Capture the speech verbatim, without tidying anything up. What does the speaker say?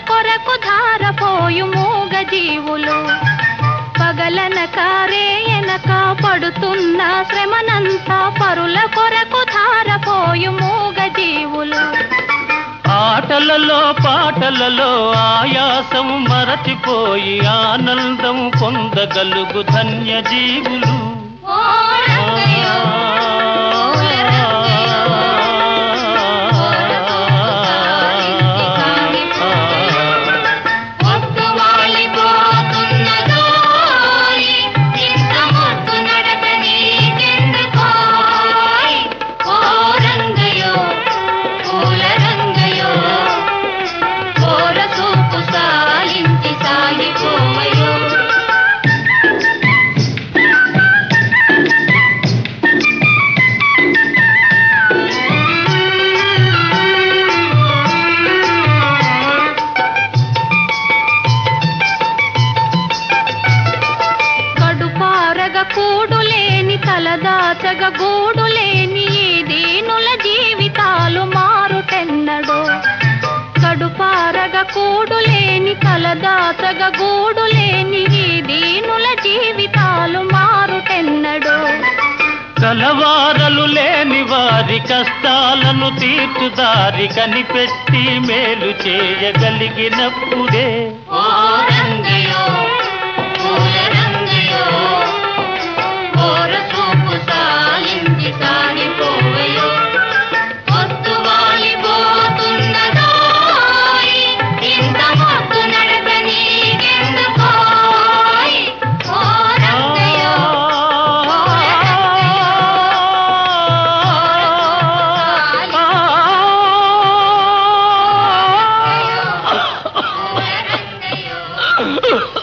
కొరకు ధారపోయు మూగ జీవులు పగలనక రేయనక పడుతున్న శ్రమనంతా పరుల కొరకు ధారపోయు మూగ జీవులు ఆటలలో పాటలలో ఆయాసం మరచిపోయి ఆనందం పొందగలుగు ధన్య జీవులు కూడులేని తలదాచగ గూడులేని ఈ దీనుల జీవితాలు మారుటెన్నడో కడుపారగ కూడులేని తలదాచగ గూడులేని ఈ దీనుల జీవితాలు మారుటెన్నడో కలవారలు లేని వారి కష్టాలను తీర్చుదారి కనిపెట్టి మేలు చేయగలిగినప్పుడే Ugh!